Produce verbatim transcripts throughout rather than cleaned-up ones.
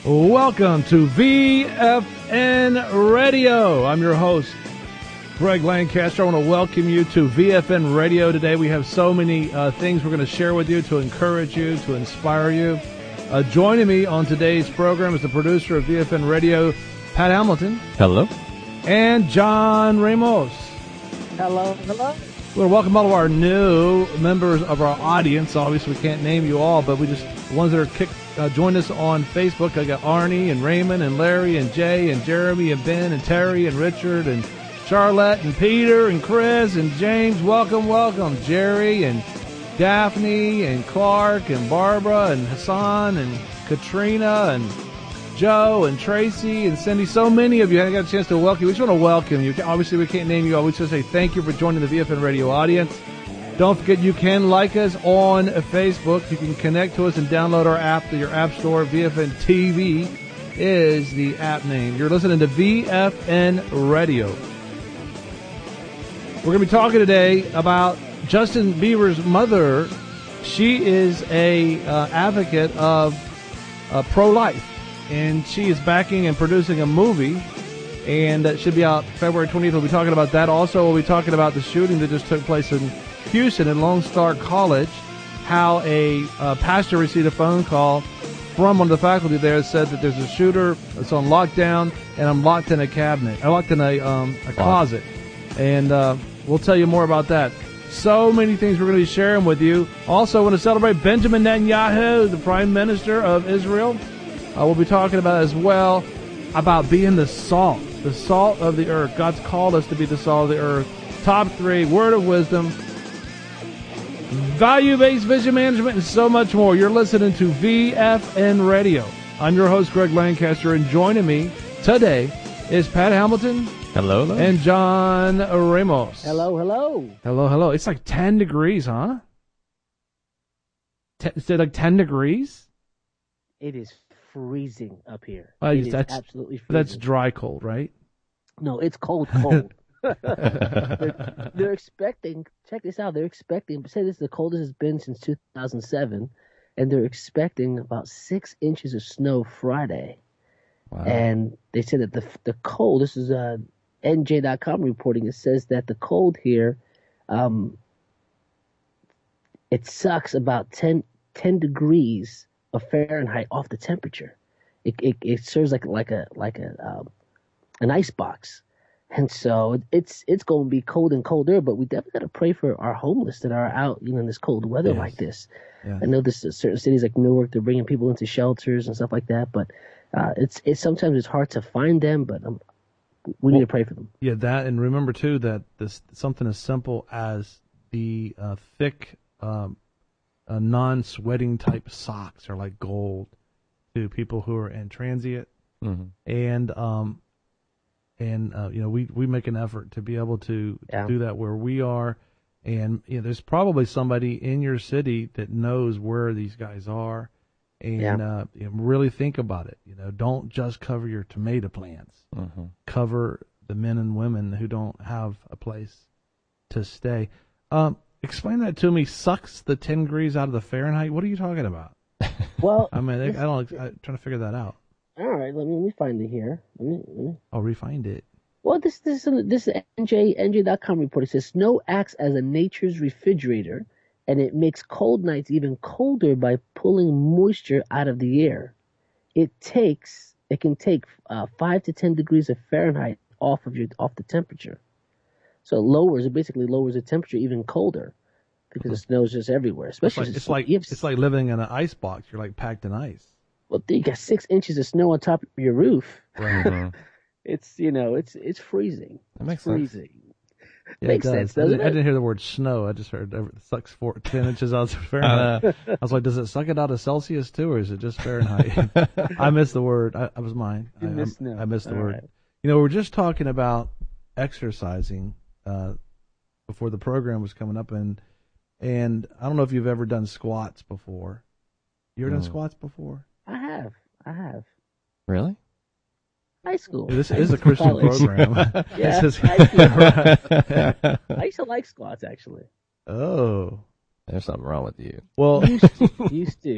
Welcome to V F N Radio. I'm your host, Greg Lancaster. I want to welcome you to V F N Radio today. We have so many uh, things we're going to share with you to encourage you, to inspire you. Uh, joining me on today's program is the producer of V F N Radio, Pat Hamilton. Hello. And John Ramos. Hello, hello. We want to welcome all of our new members of our audience. Obviously, we can't name you all, but we just, the ones that are kicked, uh, joined us on Facebook. I got Arnie and Raymond and Larry and Jay and Jeremy and Ben and Terry and Richard and Charlotte and Peter and Chris and James. Welcome, welcome. Jerry and Daphne and Clark and Barbara and Hassan and Katrina and Joe and Tracy and Cindy. So many of you. I got a chance to welcome you. We just want to welcome you. Obviously, we can't name you all. We just say thank you for joining the V F N Radio audience. Don't forget, you can like us on Facebook. You can connect to us and download our app to your app store. V F N T V is the app name. You're listening to V F N Radio. We're going to be talking today about Justin Bieber's mother. She is a uh, advocate of uh, pro-life, and she is backing and producing a movie, and that should be out February twentieth. We'll be talking about that. Also, we'll be talking about the shooting that just took place in Houston at Lone Star College, how a uh, pastor received a phone call from one of the faculty there that said that there's a shooter that's on lockdown, and I'm locked in a cabinet. I'm locked in a, um, a closet, and uh, we'll tell you more about that. So many things we're going to be sharing with you. Also, I want to celebrate Benjamin Netanyahu, the Prime Minister of Israel. Uh, we'll be talking about as well about being the salt, the salt of the earth. God's called us to be the salt of the earth. Top three, word of wisdom, value-based vision management, and so much more. You're listening to V F N Radio. I'm your host, Greg Lancaster, and joining me today is Pat Hamilton. Hello, hello. And John Ramos. Hello, hello. Hello, hello. It's like ten degrees, huh? Ten, is it like ten degrees? It is freezing up here. Uh, it is that's, absolutely freezing. That's dry cold, right? No, it's cold, cold. they're, they're expecting, check this out, they're expecting, say this is the coldest it's been since two thousand seven, and they're expecting about six inches of snow Friday. Wow. And they said that the the cold, this is uh, N J dot com reporting, it says that the cold here, um, it sucks about ten, ten degrees of Fahrenheit off the temperature. It it, it serves like like a like a um, an ice box. And so it's it's going to be cold and colder, but we definitely got to pray for our homeless that are out, you know, in this cold weather yes. like this. Yes. I know this certain cities like Newark, they're bringing people into shelters and stuff like that, but uh, it's it's sometimes it's hard to find them, but um, we well, need to pray for them. Yeah, that, and remember too that this something as simple as the uh, thick, um, uh, non-sweating type socks are like gold to people who are in transient, mm-hmm. and um. And, uh, you know, we, we make an effort to be able to, yeah. to do that where we are. And, you know, there's probably somebody in your city that knows where these guys are. And yeah. uh, you know, really think about it. You know, don't just cover your tomato plants. Mm-hmm. Cover the men and women who don't have a place to stay. Um, explain that to me. Sucks the ten degrees out of the Fahrenheit. What are you talking about? Well, I mean, I don't, I'm trying to figure that out. All right, let me, let me find it here. Let me, let me. I'll refind it. Well, this this this N J N J dot com report. It says snow acts as a nature's refrigerator, and it makes cold nights even colder by pulling moisture out of the air. It takes it can take uh, five to ten degrees of Fahrenheit off of your off the temperature, so it lowers it basically lowers the temperature even colder because mm-hmm. the snow is just everywhere. Especially it's like it's like, it's like living in an ice box. You're like packed in ice. Well, you got six inches of snow on top of your roof. Mm-hmm. It's, you know, it's it's freezing. That makes it's freezing. sense. Yeah, makes it sense, I doesn't didn't, it? I didn't hear the word snow. I just heard it sucks four, ten inches out of Fahrenheit. Uh, I was like, does it suck it out of Celsius too, or is it just Fahrenheit? I missed the word. I, I was mine. You I, missed no. I missed the All word. right. You know, we we're just talking about exercising uh, before the program was coming up, and and I don't know if you've ever done squats before. You ever mm. done squats before? I have. I have. Really? High school. This high is school a Christian college. program. Yeah. This is, high school. I used to like squats, actually. Oh. There's something wrong with you. Well, used to. Used to.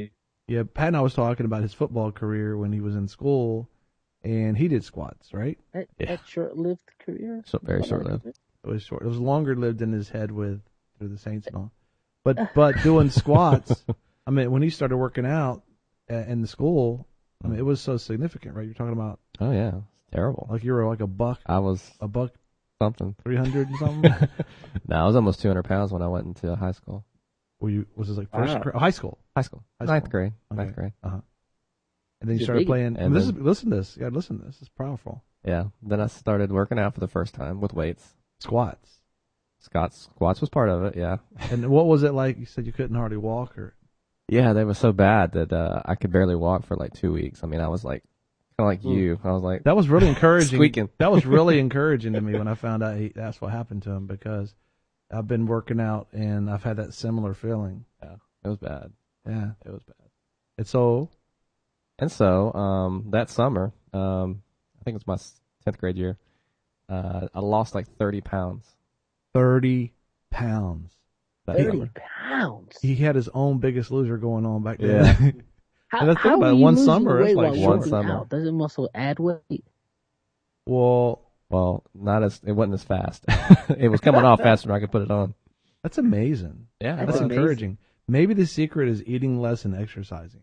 Yeah, Pat and I was talking about his football career when he was in school, and he did squats, right? That, Yeah. that short-lived career. So very short-lived. It was short. It was longer lived in his head with through the Saints and all. But but doing squats, I mean, when he started working out a- in the school, I mean, it was so significant, right? You're talking about Oh yeah, it's terrible. like you were like a buck, I was a buck something. three hundred and something. No, I was almost two hundred pounds when I went into high school. Were you? Was this like first Wow. gra- high school? High school, High ninth school. grade, Okay. ninth grade. Uh huh. And then you You're started big. playing. And this then- is listen to this. You gotta listen to this. It's powerful. Yeah. Then I started working out for the first time with weights. Squats. Squats, squats was part of it. Yeah. And what was it like? You said you couldn't hardly walk, or Yeah, they were so bad that uh, I could barely walk for like two weeks. I mean, I was like, kind of like Mm. you. I was like, that was really encouraging. Squeaking. That was really encouraging to me when I found out he, that's what happened to him, because I've been working out and I've had that similar feeling. yeah, it was bad. Yeah. It was bad. And so, And so um, that summer, um, I think it was my tenth grade year, uh, I lost like thirty pounds. thirty pounds. That Thirty summer. pounds. He had his own Biggest Loser going on back then. Yeah. How, And the thing how about are it, you one losing summer, it's weight like while one working summer. out? Doesn't muscle add weight? Well, Well, not as it wasn't as fast. It was coming off faster than I could put it on. that's amazing. Yeah, That's That's amazing. encouraging. Maybe the secret is eating less and exercising.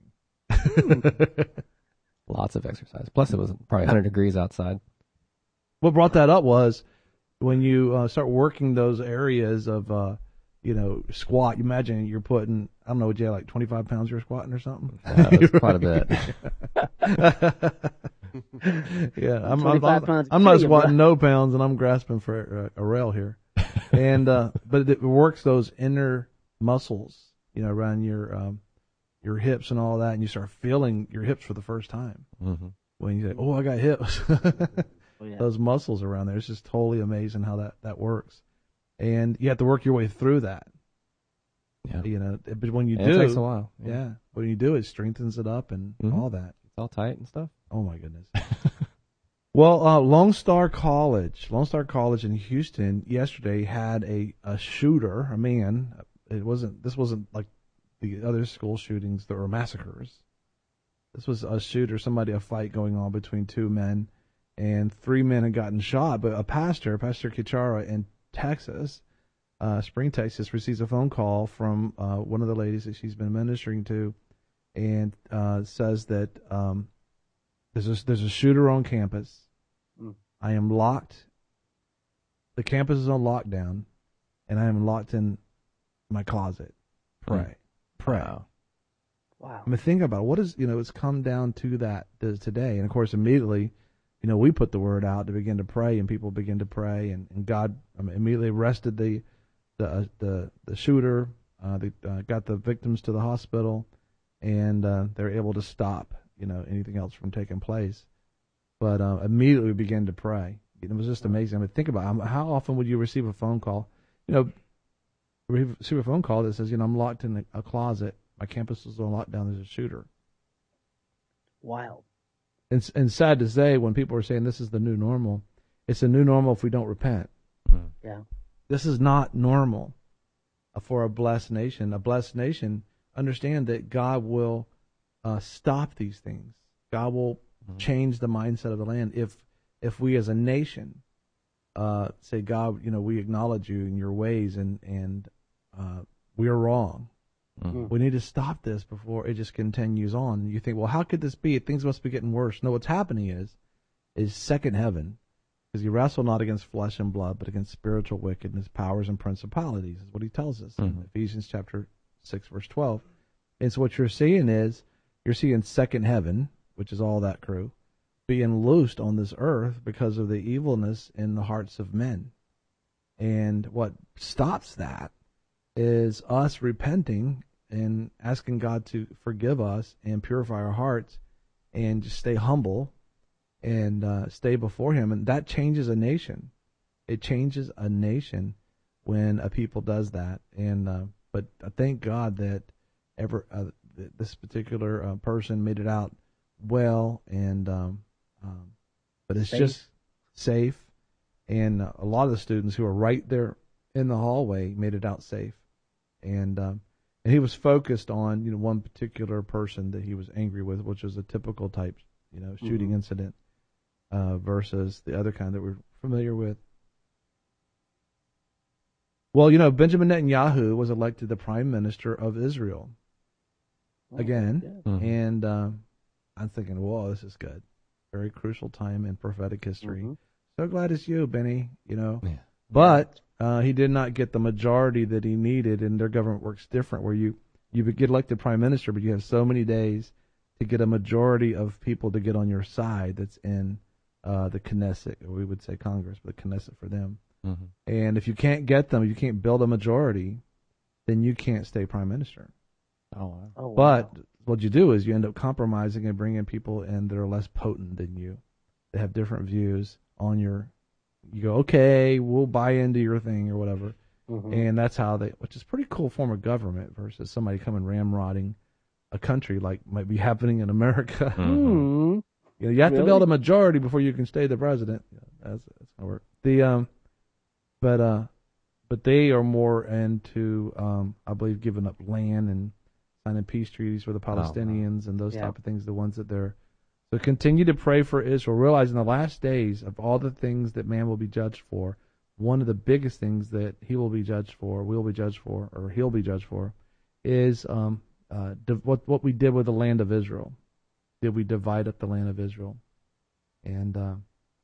Lots of exercise. Plus, it was probably one hundred degrees outside. What brought that up was when you uh, start working those areas of, uh, you know, squat. You imagine you're putting, I don't know, would you have like twenty-five pounds you're squatting or something? Yeah, that's quite a bit. Yeah, I'm, I'm, twenty-five I'm, pounds I'm not kill you, bro. squatting no pounds, and I'm grasping for a, a rail here. And uh, but it works those inner muscles, you know, around your um, your hips and all that, and you start feeling your hips for the first time Mm-hmm. when you say, "Oh, I got hips." Oh, yeah. Those muscles around there. It's just totally amazing how that, that works. And you have to work your way through that. Yeah. You know, but when you And do, it takes a while. yeah, when you do, it strengthens it up and Mhm. all that. It's all tight and stuff. Oh my goodness. Well, uh, Lone Star College, Lone Star College in Houston yesterday had a, a shooter, a man. It wasn't, this wasn't like the other school shootings that were massacres. This was a shooter, somebody, a fight going on between two men, and three men had gotten shot. But a pastor, Pastor Kichara in Texas, uh, Spring, Texas, receives a phone call from uh, one of the ladies that she's been ministering to, and uh, says that um, there's a, there's a shooter on campus. Mm. I am locked. The campus is on lockdown, and I am locked in my closet. Pray, Mm. pray. Wow. Wow. I mean, think about it. What is, you know, it's come down to that to today. And of course, immediately, you know, we put the word out to begin to pray, and people begin to pray, and, and God I mean, immediately arrested the the uh, the, the shooter, uh, they uh, got the victims to the hospital, and uh, they're able to stop, you know, anything else from taking place. But uh, immediately we began to pray. It was just amazing. I mean, think about it. How often would you receive a phone call, you know, receive a phone call that says, you know, I'm locked in a closet. My campus is on lockdown. There's a shooter. Wild. And, and sad to say, when people are saying this is the new normal, it's a new normal if we don't repent. Mm. Yeah. This is not normal for a blessed nation. A blessed nation, understand that God will uh, stop these things. God will Mhm. change the mindset of the land if if we as a nation uh, say, God, you know, we acknowledge you in your ways, and and uh, we are wrong. Mm. We need to stop this before it just continues on. You think, well, how could this be? Things must be getting worse. No, what's happening is, is second heaven, because you wrestle not against flesh and blood, but against spiritual wickedness, powers, and principalities, is what he tells us in Mhm. Ephesians chapter six, verse twelve. And so what you're seeing is, you're seeing second heaven, which is all that crew, being loosed on this earth because of the evilness in the hearts of men. And what stops that is us repenting and asking God to forgive us and purify our hearts and just stay humble and uh, stay before Him. And that changes a nation. It changes a nation when a people does that. And uh, but I thank God that ever uh, th- this particular uh, person made it out well, and um, um, but it's Safe. just safe. And uh, a lot of the students who are right there in the hallway made it out safe. And um, And he was focused on, you know, one particular person that he was angry with, which was a typical type, you know, shooting Mm-hmm. incident, uh, versus the other kind that we're familiar with. Well, you know, Benjamin Netanyahu was elected the prime minister of Israel again, Oh, Mhm. and uh, I'm thinking, whoa, this is good. Very crucial time in prophetic history. Mhm. So glad it's you, Benny. You know, Yeah. but uh, he did not get the majority that he needed, and their government works different, where you you get elected prime minister, but you have so many days to get a majority of people to get on your side. That's in uh, the Knesset, or we would say Congress, but the Knesset for them. Mhm. And if you can't get them, you can't build a majority, then you can't stay prime minister. Oh, wow. Oh, wow. But what you do is you end up compromising and bringing people in that are less potent than you, that have different views on your. You go, okay, we'll buy into your thing or whatever, Mhm. and that's how they. Which is a pretty cool form of government versus somebody coming ramrodding a country like might be happening in America. Mhm. Hmm. You know, you have to Really? build a majority before you can stay the president. Yeah, that's that's how it works. The um, but uh, but they are more into um, I believe giving up land and signing peace treaties for the wow. Palestinians and those Yeah. type of things. The ones that they're so continue to pray for Israel, realizing the last days of all the things that man will be judged for. One of the biggest things that he will be judged for, will be judged for, or he'll be judged for, is um, uh, div- what what we did with the land of Israel. Did we divide up the land of Israel? And uh,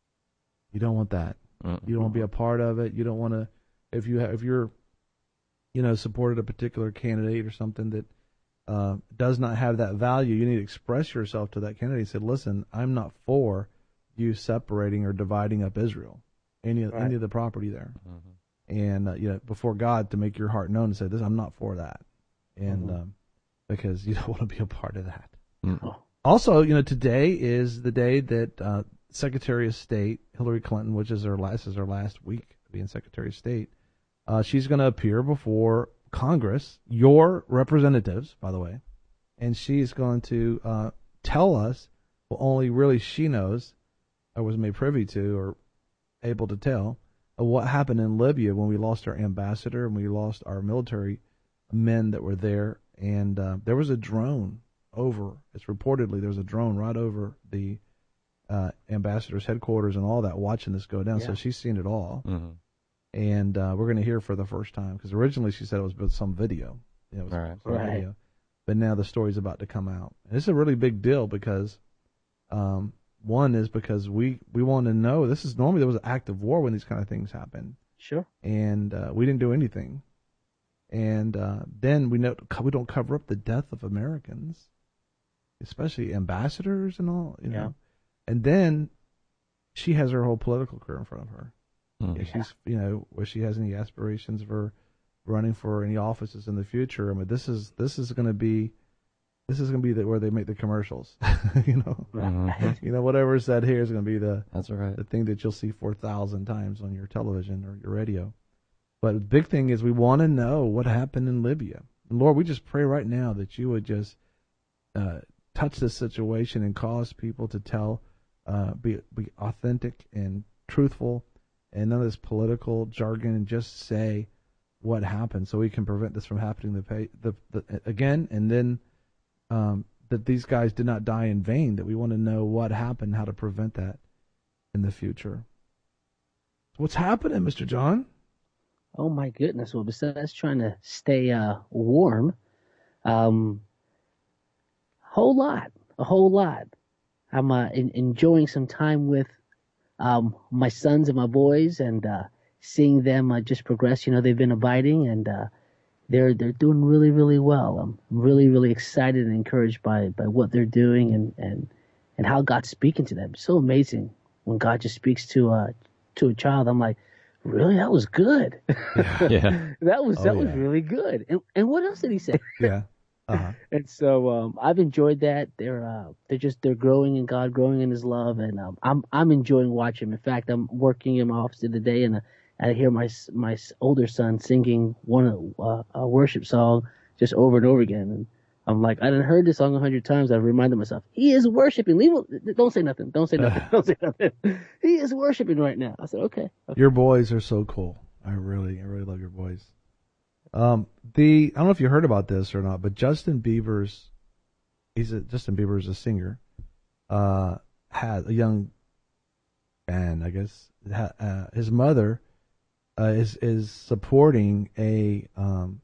you don't want that. Mm. You don't want to be a part of it. You don't want to, if you have, if you're, you know, supported a particular candidate or something that uh, does not have that value, you need to express yourself to that candidate. Say, listen, I'm not for you separating or dividing up Israel, any of Right. any of the property there, Mhm. and uh, you know, before God, to make your heart known and say, this, I'm not for that, and Mhm. um, because you don't want to be a part of that. Mm. Oh. Also, you know, today is the day that uh, Secretary of State Hillary Clinton, which is her last is her last week being Secretary of State, uh, she's going to appear before Congress, your representatives, by the way, and she's going to uh, tell us what only really she knows, or was made privy to, or able to tell, of what happened in Libya when we lost our ambassador and we lost our military men that were there, and uh, there was a drone over. It's reportedly there was a drone right over the uh, ambassador's headquarters and all that, watching this go down. Yeah. So she's seen it all, Mhm. and uh, we're going to hear for the first time, because originally she said it was with some video, you know, it was Right. some Right. video, but now the story's about to come out. And it's a really big deal because, um, one is because we we want to know. This is normally there was an act of war when these kind of things happen, Sure. and uh, we didn't do anything. And uh, then we know we don't cover up the death of Americans, especially ambassadors and all, you know. Yeah. And then she has her whole political career in front of her. Mhm. If she's, you know, where she has any aspirations for running for any offices in the future, I mean, this is this is going to be this is going to be the, where they make the commercials, you know. Mhm. You know, whatever's said here is going to be the That's right. the thing that you'll see four thousand times on your television or your radio. But the big thing is we want to know what happened in Libya. And Lord, we just pray right now that you would just uh, touch this situation and cause people to tell, uh, be be authentic and truthful, and none of this political jargon, and just say what happened, so we can prevent this from happening the, pay, the, the again, and then um, that these guys did not die in vain. That we want to know what happened, how to prevent that in the future. What's happening, Mister John? Oh my goodness! Well, besides trying to stay uh, warm, um, whole lot, a whole lot. I'm uh, in, enjoying some time with um, my sons and my boys, and uh, seeing them uh, just progress. You know, they've been abiding, and uh, they're they're doing really, really well. I'm really, really excited and encouraged by by what they're doing, and and and how God's speaking to them. It's so amazing when God just speaks to uh to a child. I'm like, really, that was good. Yeah. that was Oh, that was yeah. really good. And and what else did he say? Yeah. Uh-huh. And so um, I've enjoyed that. They're uh, they're just they're growing in God, growing in His love, and um, I'm I'm enjoying watching them. In fact, I'm working in my office today, and uh, I hear my s- my s- older son singing one uh, a worship song just over and over again, and I'm like, I done heard this song a hundred times. I've reminded myself, he is worshiping. Leave him, don't say nothing. Don't say nothing. Don't say nothing. He is worshiping right now. I said, okay. okay. Your boys are so cool. I really, I really love your boys. Um, the I don't know if you heard about this or not, but Justin Bieber's he's a, Justin Bieber's a singer. Uh, had a young man, I guess. Ha, uh, his mother uh, is is supporting a um,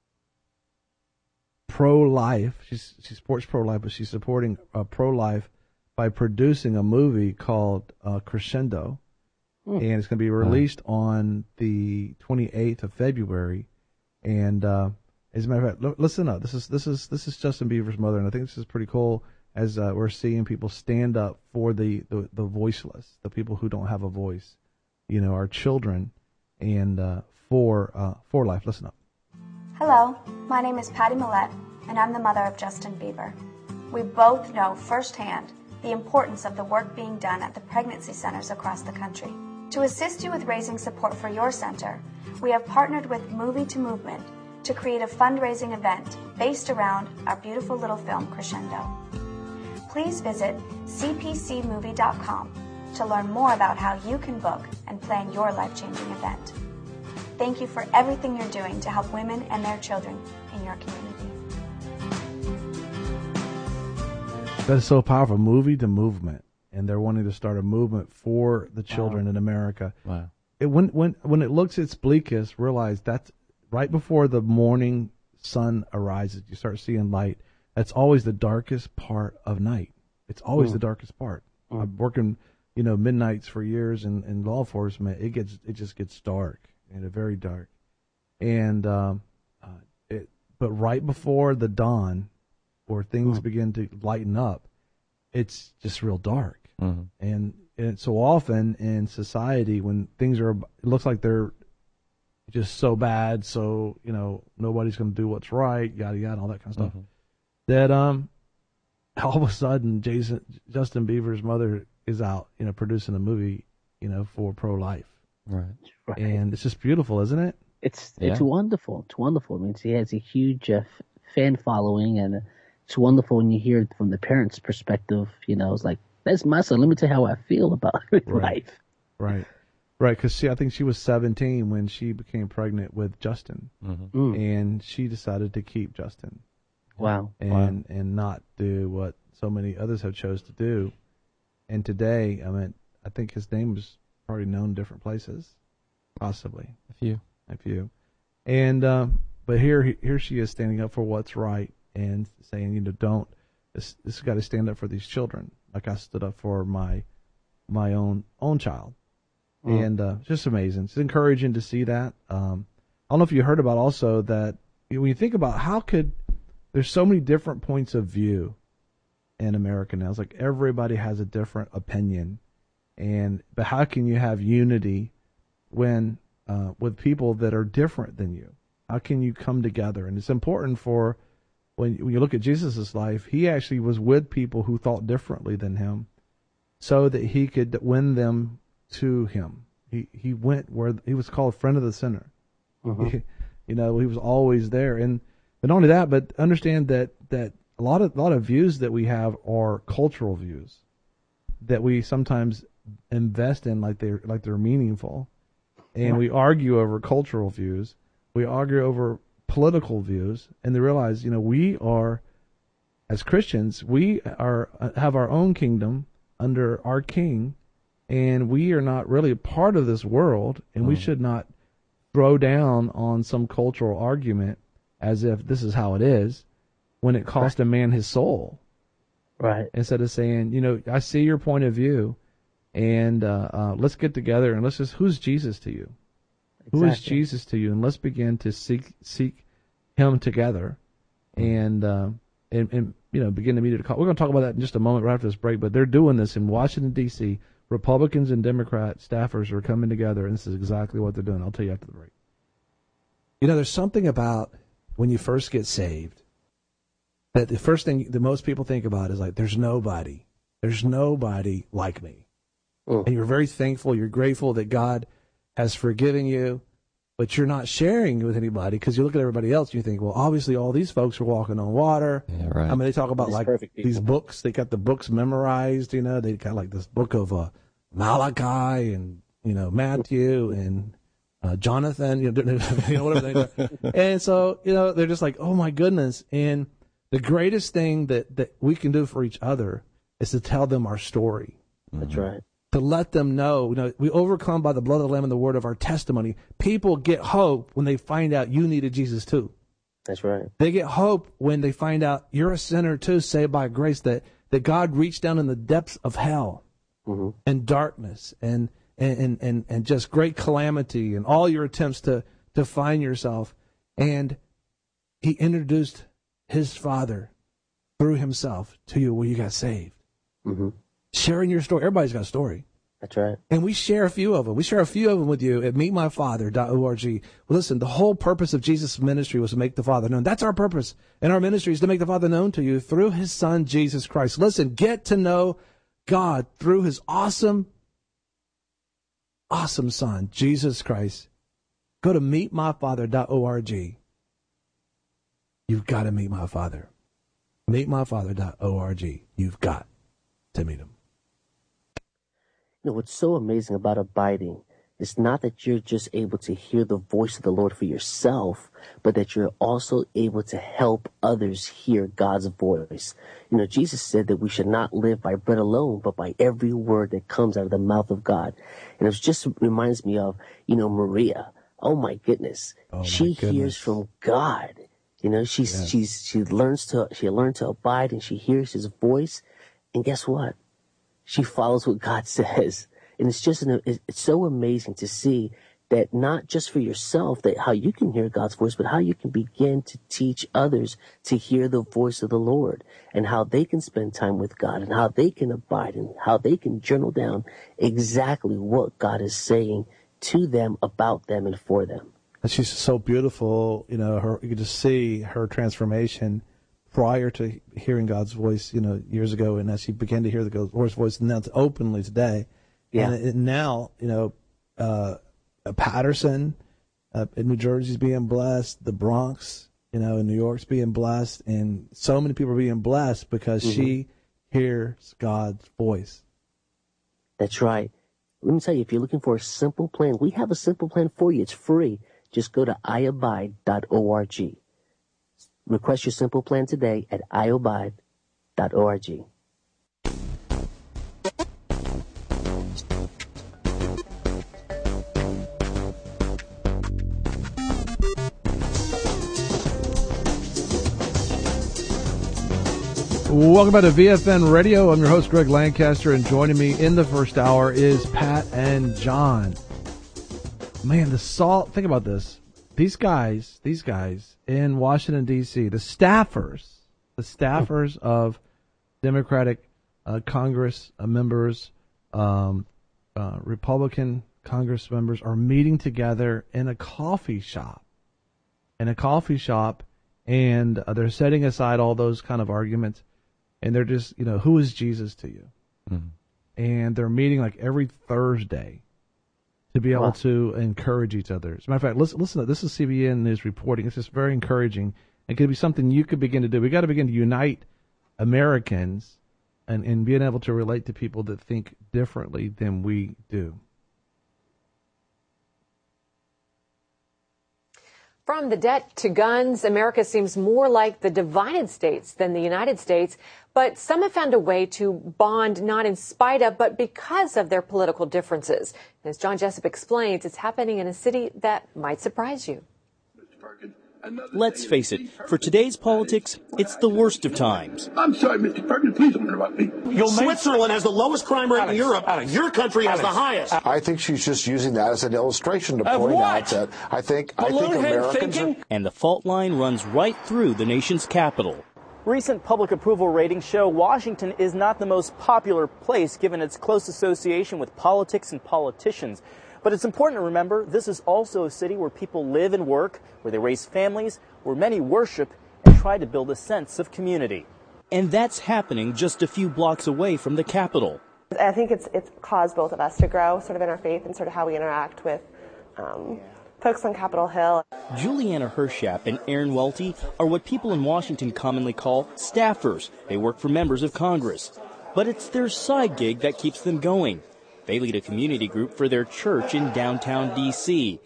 pro-life. She's she supports pro-life, but she's supporting uh, pro-life by producing a movie called uh, Crescendo, mm. and it's going to be released mm. on the twenty-eighth of February. And uh, as a matter of fact, listen up. This is this is this is Justin Bieber's mother, and I think this is pretty cool. As uh, we're seeing people stand up for the, the, the voiceless, the people who don't have a voice, you know, our children, and uh, for uh, for life. Listen up. Hello, my name is Patty Millette, and I'm the mother of Justin Bieber. We both know firsthand the importance of the work being done at the pregnancy centers across the country. To assist you with raising support for your center, we have partnered with Movie to Movement to create a fundraising event based around our beautiful little film, Crescendo. Please visit c p c movie dot com to learn more about how you can book and plan your life-changing event. Thank you for everything you're doing to help women and their children in your community. That is so powerful. Movie to Movement. And they're wanting to start a movement for the children wow. in America. Wow. It, when, when, when it looks its bleakest, realize that's right before the morning sun arises. You start seeing light. That's always the darkest part of night. It's always mm. the darkest part. Mm. I'm working, you know, midnights for years in, in law enforcement. It gets, it just gets dark and very dark. And, um, uh, it, but right before the dawn, where things mm. begin to lighten up, it's just real dark. Mm-hmm. And, and so often in society, when things are, it looks like they're just so bad, so, you know, nobody's going to do what's right, yada, yada, all that kind of stuff. Mm-hmm. That um, all of a sudden, Jason, Justin Bieber's mother is out, you know, producing a movie, you know, for pro-life. Right. right. And it's just beautiful, isn't it? It's yeah. it's wonderful. It's wonderful. I mean, he has a huge uh, fan following, and it's wonderful when you hear it from the parents' perspective. You know, it's like, that's my son. Let me tell you how I feel about right. life. Right. Right, because she, I think she was seventeen when she became pregnant with Justin, mm-hmm. mm. and she decided to keep Justin. Wow. And wow. and not do what so many others have chose to do. And today, I mean, I think his name is probably known in different places, possibly a few, a few. And um, but here here she is standing up for what's right and saying, you know, don't this this got to stand up for these children, like I stood up for my my own own child. Mm. And uh, just amazing. It's encouraging to see that. Um, I don't know if you heard about also that when you think about how could there's so many different points of view in America now. It's like everybody has a different opinion, and but how can you have unity when uh, with people that are different than you? How can you come together? And it's important for when when you look at Jesus' life, he actually was with people who thought differently than him, so that he could win them to him. He he went where he was called friend of the sinner. Mm-hmm. He, you know, he was always there. And But not only that, but understand that, that a lot of a lot of views that we have are cultural views that we sometimes invest in like they're like they're meaningful, and we argue over cultural views. We argue over political views, and they realize, you know, we are, as Christians, we are have our own kingdom under our King, and we are not really a part of this world, and mm. we should not throw down on some cultural argument as if this is how it is, when it cost right. a man his soul. Right. Instead of saying, you know, I see your point of view, and uh, uh, let's get together and let's just, who's Jesus to you? Exactly. Who is Jesus to you? And let's begin to seek seek him together, and uh, and, and you know, begin to meet at a call. We're going to talk about that in just a moment right after this break, but they're doing this in Washington, D C Republicans and Democrat staffers are coming together, and this is exactly what they're doing. I'll tell you after the break. You know, there's something about when you first get saved, that the first thing that most people think about is like, there's nobody, there's nobody like me. Mm. And you're very thankful, you're grateful that God has forgiven you, but you're not sharing with anybody because you look at everybody else and you think, well, obviously all these folks are walking on water. Yeah, right. I mean, they talk about these like these books, they got the books memorized, you know, they got like this book of uh, Malachi and, you know, Matthew and uh, Jonathan, you know, you know, whatever they do. And so, you know, they're just like, oh my goodness. And the greatest thing that, that we can do for each other is to tell them our story. That's right. To let them know, you know, we overcome by the blood of the Lamb and the word of our testimony. People get hope when they find out you needed Jesus too. That's right. They get hope when they find out you're a sinner too, saved by grace, that, that God reached down in the depths of hell mm-hmm. and darkness and, and, and, and just great calamity and all your attempts to, to find yourself. And he introduced his Father through himself to you where you got saved. Mm-hmm. Sharing your story. Everybody's got a story. That's right. And we share a few of them. We share a few of them with you at meet my father dot org. Well, listen, the whole purpose of Jesus' ministry was to make the Father known. That's our purpose. And our ministry is to make the Father known to you through his Son, Jesus Christ. Listen, get to know God through his awesome, awesome Son, Jesus Christ. Go to meet my father dot org. You've got to meet my Father. meet my father dot org. You've got to meet him. You know, what's so amazing about abiding is not that you're just able to hear the voice of the Lord for yourself, but that you're also able to help others hear God's voice. You know, Jesus said that we should not live by bread alone, but by every word that comes out of the mouth of God. And it just reminds me of, you know, Maria. Oh my goodness. Oh my she goodness. hears from God. You know, she's, yeah. she's, she learns to, she learned to abide and she hears his voice. And guess what? She follows what God says. And it's just, an, it's so amazing to see that not just for yourself, that how you can hear God's voice, but how you can begin to teach others to hear the voice of the Lord and how they can spend time with God and how they can abide and how they can journal down exactly what God is saying to them, about them, and for them. And she's so beautiful, you know, her, you can just see her transformation prior to hearing God's voice, you know, years ago, and as she began to hear the Lord's voice now openly today. Yeah. And, and now, you know, uh, Patterson uh, in New Jersey's being blessed, the Bronx, you know, in New York's being blessed, and so many people are being blessed because mm-hmm. she hears God's voice. That's right. Let me tell you, if you're looking for a simple plan, we have a simple plan for you. It's free. Just go to i abide dot org. Request your simple plan today at i abide dot org. Welcome back to V F N Radio. I'm your host, Greg Lancaster, and joining me in the first hour is Pat and John. Man, the salt, think about this. These guys, these guys in Washington, D C, the staffers, the staffers of Democratic uh, Congress uh, members, um, uh, Republican Congress members are meeting together in a coffee shop, in a coffee shop, and uh, they're setting aside all those kind of arguments, and they're just, you know, who is Jesus to you? Mm-hmm. And they're meeting like every Thursday to be able wow. to encourage each other. As a matter of fact, listen, listen, this is C B N News reporting. It's just very encouraging. It could be something you could begin to do. We got to begin to unite Americans and, and being able to relate to people that think differently than we do. From the debt to guns, America seems more like the divided states than the United States. But some have found a way to bond not in spite of, but because of their political differences. And as John Jessup explains, it's happening in a city that might surprise you. Let's face it, for today's politics, it's the worst of times. I'm sorry, Mister Perkins, please don't interrupt me. Switzerland has the lowest crime rate Alex, in Europe. Alex, Your country Alex, has the highest. I think she's just using that as an illustration to of point what? out that I think, I think Americans are... And the fault line runs right through the nation's capital. Recent public approval ratings show Washington is not the most popular place given its close association with politics and politicians. But it's important to remember this is also a city where people live and work, where they raise families, where many worship and try to build a sense of community. And that's happening just a few blocks away from the Capitol. I think it's it's caused both of us to grow sort of in our faith and sort of how we interact with um, folks on Capitol Hill. Juliana Hershap and Aaron Welty are what people in Washington commonly call staffers. They work for members of Congress. But it's their side gig that keeps them going. They lead a community group for their church in downtown D C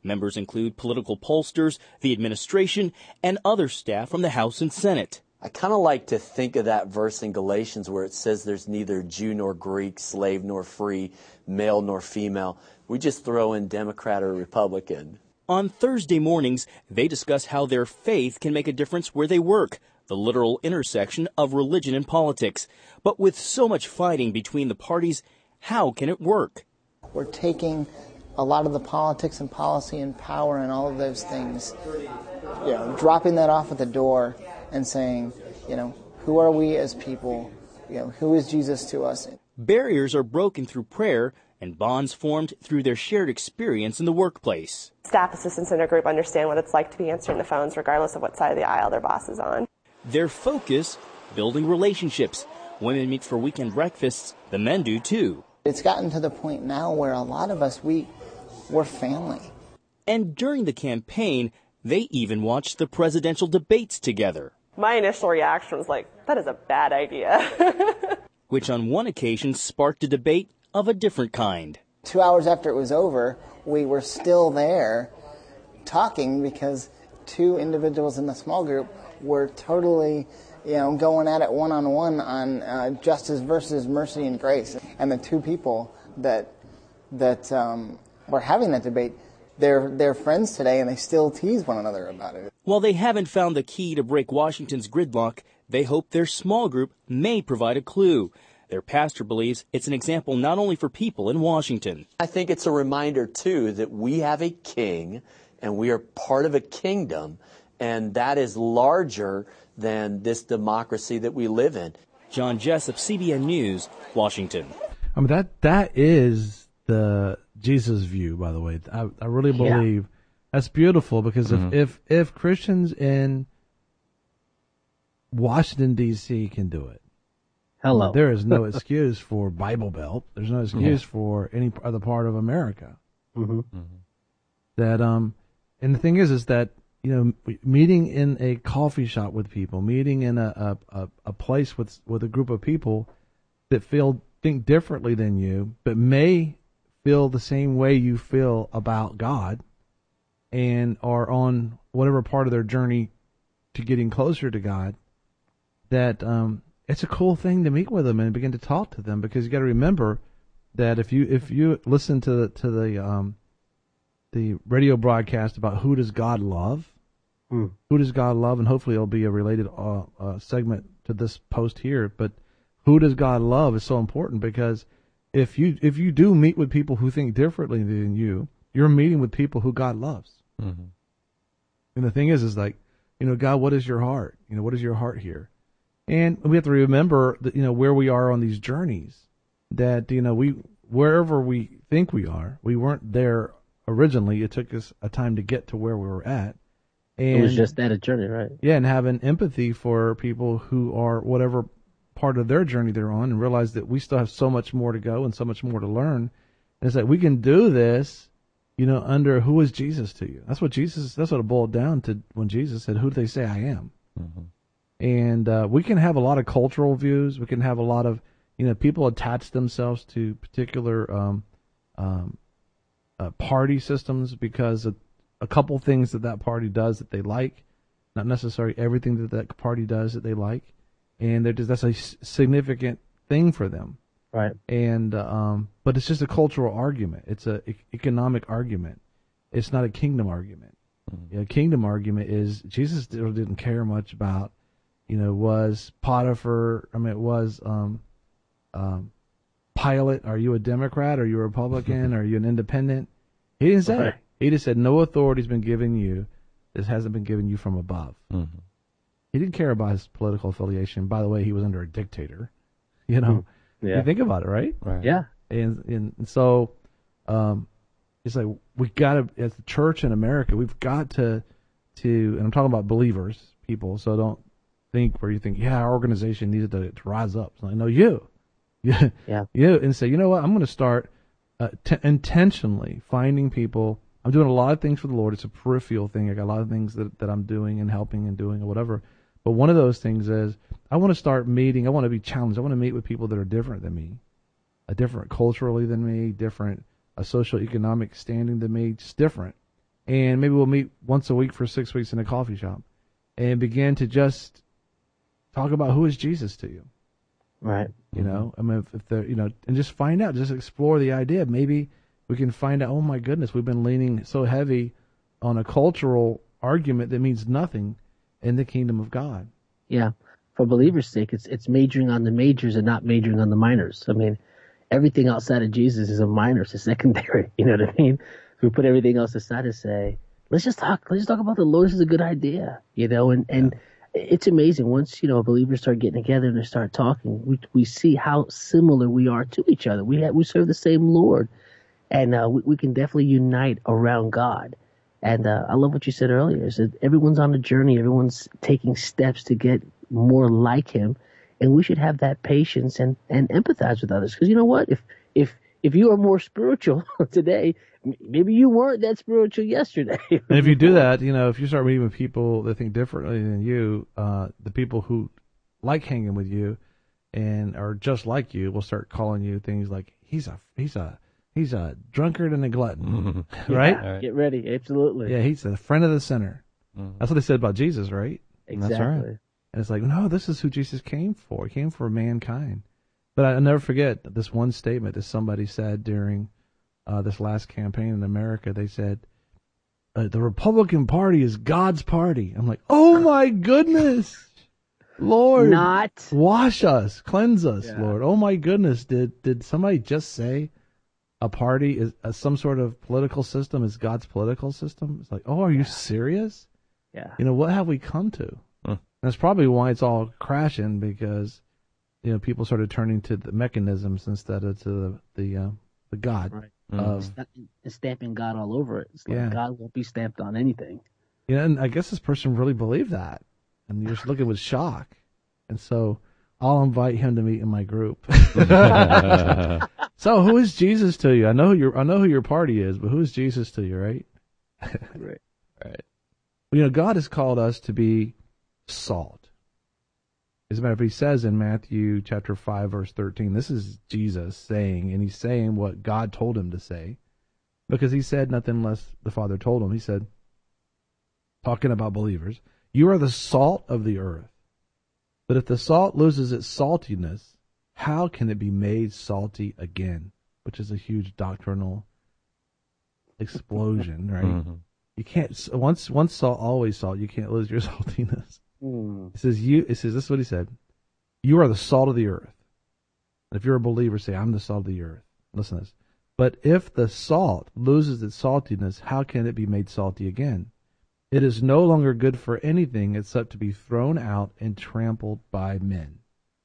Members include political pollsters, the administration, and other staff from the House and Senate. I kind of like to think of that verse in Galatians where it says there's neither Jew nor Greek, slave nor free, male nor female. We just throw in Democrat or Republican. On Thursday mornings, they discuss how their faith can make a difference where they work, the literal intersection of religion and politics. But with so much fighting between the parties, how can it work? We're taking a lot of the politics and policy and power and all of those things, you know, dropping that off at the door and saying, you know, who are we as people? You know, who is Jesus to us? Barriers are broken through prayer and bonds formed through their shared experience in the workplace. Staff assistants in a group understand what it's like to be answering the phones regardless of what side of the aisle their boss is on. Their focus, building relationships. Women meet for weekend breakfasts. The men do too. It's gotten to the point now where a lot of us, we, we're family. And during the campaign, they even watched the presidential debates together. My initial reaction was like, that is a bad idea. Which on one occasion sparked a debate of a different kind. Two hours after it was over, we were still there talking because two individuals in the small group were totally, you know, going at it one-on-one on uh, justice versus mercy and grace. And the two people that that um, were having that debate, they're, they're friends today, and they still tease one another about it. While they haven't found the key to break Washington's gridlock, they hope their small group may provide a clue. Their pastor believes it's an example not only for people in Washington. I think it's a reminder, too, that we have a king, and we are part of a kingdom, and that is larger than this democracy that we live in. John Jessup, C B N News, Washington. I mean, that that is the Jesus view, by the way. I, I really believe yeah. that's beautiful because mm-hmm. if, if, if Christians in Washington, D C can do it, hello, there is no excuse for Bible Belt. There's no excuse yeah. for any other part of America. Mm-hmm. Mm-hmm. That um, and the thing is, is that you know, meeting in a coffee shop with people, meeting in a a, a place with with a group of people that feel think differently than you, but may feel the same way you feel about God, and are on whatever part of their journey to getting closer to God. That um, it's a cool thing to meet with them and begin to talk to them, because you got to remember that if you if you listen to the, to the um, the radio broadcast about who does God love, mm. who does God love, and hopefully it'll be a related uh, uh, segment to this post here. But who does God love is so important, because if you if you do meet with people who think differently than you, you're meeting with people who God loves. Mm-hmm. And the thing is, is like, you know, God, what is your heart? You know, what is your heart here? And we have to remember that, you know, where we are on these journeys, that, you know, we, wherever we think we are, we weren't there originally. It took us a time to get to where we were at. And it was just that a journey, right? Yeah. And having empathy for people who are whatever part of their journey they're on, and realize that we still have so much more to go and so much more to learn. And it's like, we can do this, you know, under who is Jesus to you? That's what Jesus, that's what it boiled down to when Jesus said, who do they say I am? Mm-hmm. And uh, we can have a lot of cultural views. We can have a lot of, you know, people attach themselves to particular um, um, uh, party systems because of a couple things that that party does that they like, not necessarily everything that that party does that they like. And they're just, that's a significant thing for them. Right. And uh, um, but it's just a cultural argument. It's a e- economic argument. It's not a kingdom argument. Mm-hmm. You know, kingdom argument is Jesus still didn't care much about, you know, was Potiphar, I mean, it was um, um, Pilate, are you a Democrat? Are you a Republican? Are you an independent? He didn't say. Right. He just said, no authority has been given you. This hasn't been given you from above. Mm-hmm. He didn't care about his political affiliation. By the way, he was under a dictator. You know, yeah. You think about it, right? Right. Yeah. And, and, and so um, it's like we got to, as the church in America, we've got to, to, and I'm talking about believers, people, so don't think where you think, yeah, our organization needed to, to rise up. It's like, no, you. Yeah. Yeah. You. And say, you know what, I'm going to start uh, t- intentionally finding people. I'm doing a lot of things for the Lord. It's a peripheral thing. I got a lot of things that, that I'm doing and helping and doing or whatever. But one of those things is I want to start meeting. I want to be challenged. I want to meet with people that are different than me, a different culturally than me, different a social economic standing than me, just different. and maybe we'll meet once a week for six weeks in a coffee shop, and begin to just talk about who is Jesus to you. Right. You know, I mean, if, if the, you know, and just find out, just explore the idea. Maybe we can find out, oh my goodness, we've been leaning so heavy on a cultural argument that means nothing in the kingdom of God. Yeah. For believers' sake, it's it's majoring on the majors and not majoring on the minors. I mean, everything outside of Jesus is a minor, it's a secondary. You know what I mean? So we put everything else aside and say, let's just talk, let's just talk about the Lord. This is a good idea, you know, and, and, yeah. It's amazing once, you know, believers start getting together and they start talking, we we see how similar we are to each other. We have, we serve the same Lord, and uh, we, we can definitely unite around God. And uh, I love what you said earlier, is that everyone's on a journey, everyone's taking steps to get more like him, and we should have that patience and, and empathize with others. Because you know what? If if if you are more spiritual today, maybe you weren't that spiritual yesterday. And if you do that, you know, if you start meeting with people that think differently than you, uh, the people who like hanging with you and are just like you will start calling you things like he's a he's a he's a drunkard and a glutton, mm-hmm. right? Yeah, right? Get ready, absolutely. Yeah, he's a friend of the sinner. Mm-hmm. That's what they said about Jesus, right? Exactly. That's right. And it's like, no, this is who Jesus came for. He came for mankind. But I'll never forget this one statement that somebody said during uh, this last campaign in America. They said, uh, the Republican Party is God's party. I'm like, oh my goodness, Lord, not wash us, cleanse us, yeah. Lord. Oh my goodness, did did somebody just say a party is uh, some sort of political system is God's political system? It's like, oh, are you yeah. serious? Yeah. You know, what have we come to? Huh. That's probably why it's all crashing, because you know, people started turning to the mechanisms instead of to the the, uh, the God. Right. Of, and stamping God all over it. It's like yeah. God won't be stamped on anything. Yeah, and I guess this person really believed that, and you're just looking with shock. And so I'll invite him to meet in my group. So who is Jesus to you? I know who your I know who your party is, but who is Jesus to you, right? Right. Right. Well, you know, God has called us to be salt. As a matter of fact, he says in Matthew chapter five, verse thirteen, this is Jesus saying, and he's saying what God told him to say, because he said nothing less the Father told him. He said, talking about believers, you are the salt of the earth. But if the salt loses its saltiness, how can it be made salty again? Which is a huge doctrinal explosion, right? Mm-hmm. You can't, once, once salt, always salt. You can't lose your saltiness. Mm. It says you. It says this is what he said. You are the salt of the earth. And if you're a believer, say, I'm the salt of the earth. Listen to this. But if the salt loses its saltiness, how can it be made salty again? It is no longer good for anything except to be thrown out and trampled by men.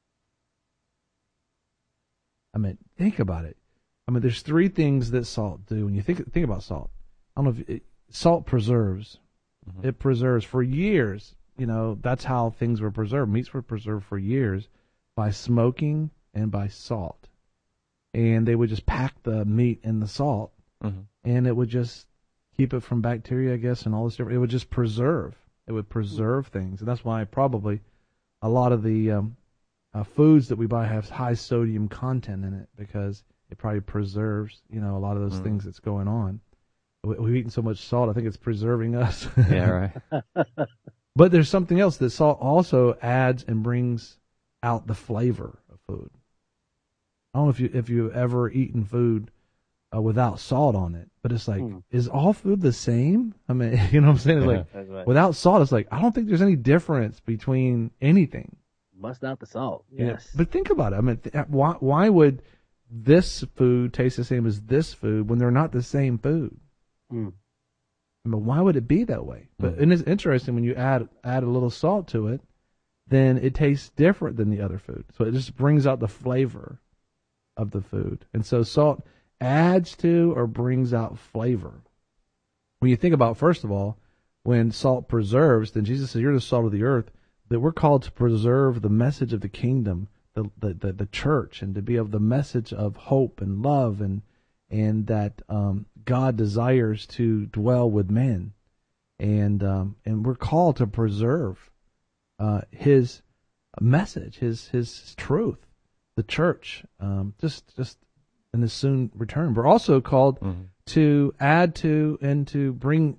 I mean, think about it. I mean, there's three things that salt do. When you think think about salt, I don't know if it, salt preserves. Mm-hmm. It preserves for years. You know, that's how things were preserved. Meats were preserved for years by smoking and by salt. And they would just pack the meat in the salt, mm-hmm. and it would just keep it from bacteria, I guess, and all this different. It would just preserve. It would preserve mm-hmm. things. And that's why probably a lot of the um, uh, foods that we buy have high sodium content in it, because it probably preserves, you know, a lot of those mm-hmm. things that's going on. We, we've eaten so much salt, I think it's preserving us. Yeah, right. But there's something else that salt also adds and brings out the flavor of food. I don't know if you if you've ever eaten food uh, without salt on it, but it's like, mm. is all food the same? I mean, you know what I'm saying? It's like, right. Without salt, it's like, I don't think there's any difference between anything. Bust out the salt. Yes. You know, but think about it. I mean, th- why why would this food taste the same as this food when they're not the same food? Mm. I mean, why would it be that way? But mm. and it's interesting, when you add add a little salt to it, then it tastes different than the other food. So it just brings out the flavor of the food. And so salt adds to or brings out flavor. When you think about, first of all, when salt preserves, then Jesus says, you're the salt of the earth, that we're called to preserve the message of the kingdom, the the, the, the church, and to be of the message of hope and love, and and that um, God desires to dwell with men. And um, and we're called to preserve uh, his message, his his truth, the church, um, just just in his soon return. We're also called mm-hmm. to add to and to bring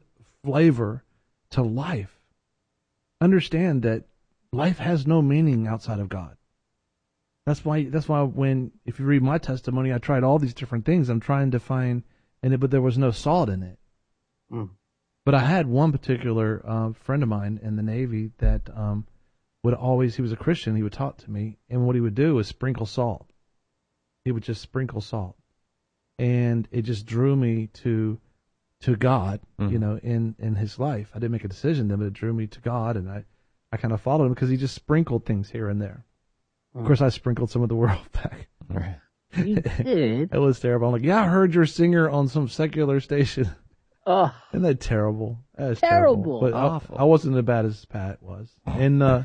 flavor to life. Understand that life has no meaning outside of God. That's why, that's why when, if you read my testimony, I tried all these different things. I'm trying to find, and it, but there was no salt in it. Mm. But I had one particular uh, friend of mine in the Navy that um, would always, he was a Christian, he would talk to me, and what he would do is sprinkle salt. He would just sprinkle salt. And it just drew me to to God, mm-hmm. you know, in, in his life. I didn't make a decision then, but it drew me to God, and I, I kind of followed him because he just sprinkled things here and there. Mm. Of course, I sprinkled some of the world back. Right. You did? It was terrible. I'm like, yeah, I heard your singer on some secular station. Oh. Isn't that terrible? That was terrible. terrible. But awful. I, I wasn't as bad as Pat was. And uh,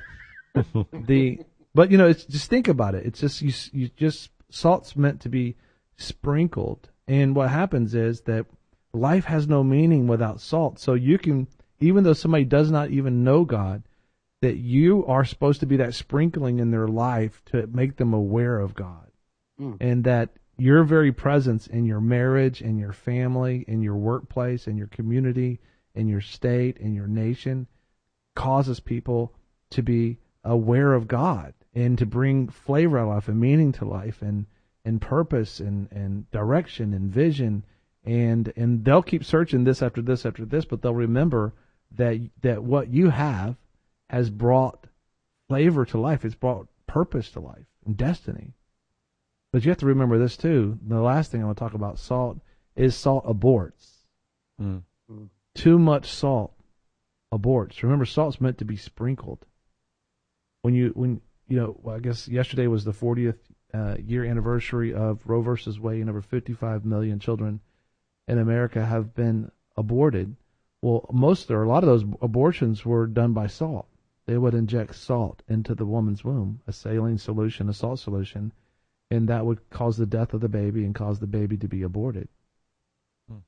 the, but you know, it's just think about it. It's just, you, you just, salt's meant to be sprinkled. And what happens is that life has no meaning without salt. So you can, even though somebody does not even know God, that you are supposed to be that sprinkling in their life to make them aware of God. Mm. And that your very presence in your marriage, in your family, in your workplace, in your community, in your state, in your nation, causes people to be aware of God and to bring flavor to life and meaning to life and, and purpose and, and direction and vision. And, and they'll keep searching this after this after this, but they'll remember that, that what you have has brought flavor to life. It's brought purpose to life and destiny. But you have to remember this too. The last thing I want to talk about, salt, is salt aborts. Mm. Mm. Too much salt aborts. Remember, salt's meant to be sprinkled. When you, when you know, well, I guess yesterday was the fortieth uh, year anniversary of Roe versus Wade, and over fifty-five million children in America have been aborted. Well, most or a lot of those abortions were done by salt. They would inject salt into the woman's womb, a saline solution, a salt solution, and that would cause the death of the baby and cause the baby to be aborted. Hmm.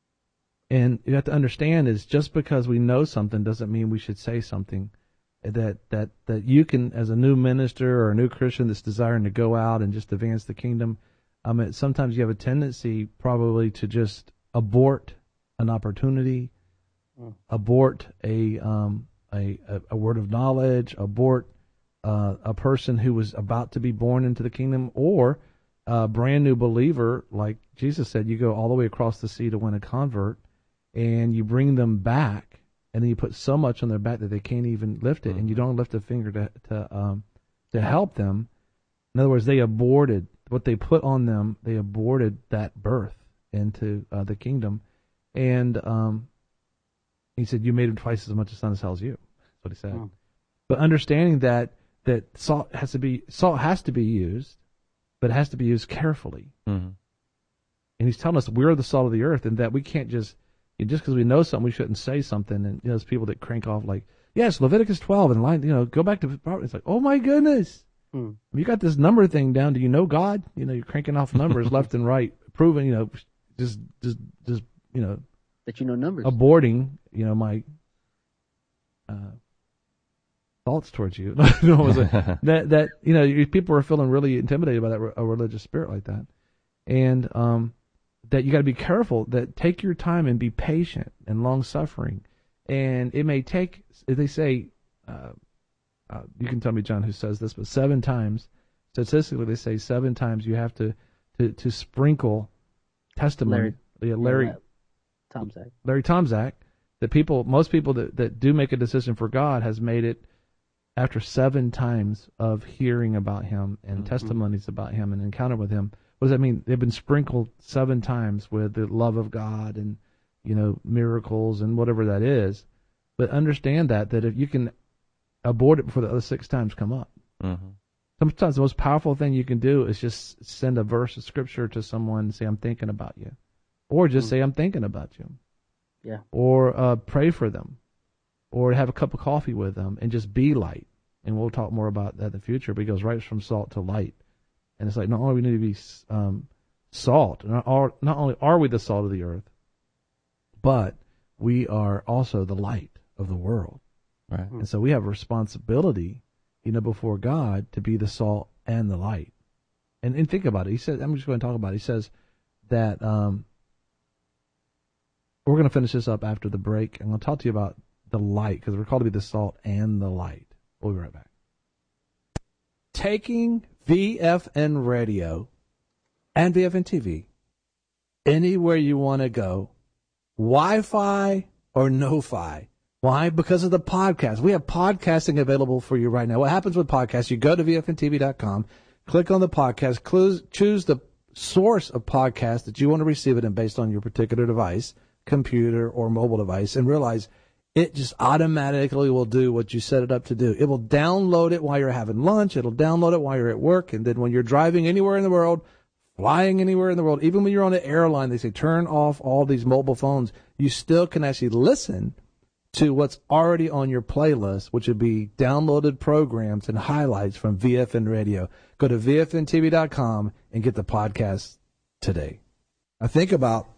And you have to understand is just because we know something doesn't mean we should say something. That that that you can, as a new minister or a new Christian that's desiring to go out and just advance the kingdom, I mean, sometimes you have a tendency probably to just abort an opportunity, mm. abort a um a, a a word of knowledge, abort uh, a person who was about to be born into the kingdom, or a brand new believer, like Jesus said, you go all the way across the sea to win a convert, and you bring them back. And then you put so much on their back that they can't even lift it, mm-hmm. and you don't lift a finger to to um to help them. In other words, they aborted what they put on them. They aborted that birth into uh, the kingdom, and um, he said, "You made him twice as much a son as hell as you." That's what he said. Mm. But understanding that that salt has to be salt has to be used, but it has to be used carefully. Mm-hmm. And he's telling us we're the salt of the earth, and that we can't just. Just because we know something, we shouldn't say something. And you know, there's people that crank off like, "Yes, Leviticus twelve and line, you know, go back to." It's like, oh my goodness, hmm. you got this number thing down. Do you know God? You know, you're cranking off numbers left and right, proving, you know, just, just, just, you know, that you know numbers, aborting, you know, my uh, thoughts towards you. no, was a, that that you know, people are feeling really intimidated by that a religious spirit like that, and um. that you got to be careful, that take your time and be patient and long-suffering. And it may take, they say, uh, uh, you can tell me, John, who says this, but seven times, statistically they say seven times you have to, to, to sprinkle testimony. Larry, Larry, yeah, Tomczak. Larry Tomczak, that people, most people that, that do make a decision for God has made it after seven times of hearing about him and mm-hmm. testimonies about him and encounter with him. What does that mean? They've been sprinkled seven times with the love of God and, you know, miracles and whatever that is. But understand that, that if you can abort it before the other six times come up. Mm-hmm. Sometimes the most powerful thing you can do is just send a verse of scripture to someone and say, I'm thinking about you. Or just mm-hmm. say, I'm thinking about you. Yeah. Or uh, pray for them. Or have a cup of coffee with them and just be light. And we'll talk more about that in the future, but it goes right from salt to light. And it's like, not only we need to be um, salt, not, all, not only are we the salt of the earth, but we are also the light of the world. Right. And so we have a responsibility, you know, before God to be the salt and the light. And and think about it. He says, I'm just going to talk about it. He says that, um, we're going to finish this up after the break. I'm going to talk to you about the light, because we're called to be the salt and the light. We'll be right back. Taking V F N Radio and V F N T V anywhere you want to go, Wi-Fi or no-fi. Why? Because of the podcast. We have podcasting available for you right now. What happens with podcasts? You go to V F N T V dot com, click on the podcast, clues, choose the source of podcast that you want to receive it in based on your particular device, computer or mobile device, and realize it just automatically will do what you set it up to do. It will download it while you're having lunch. It'll download it while you're at work. And then when you're driving anywhere in the world, flying anywhere in the world, even when you're on an airline, they say turn off all these mobile phones. You still can actually listen to what's already on your playlist, which would be downloaded programs and highlights from V F N Radio. Go to V F N T V dot com and get the podcast today. I think about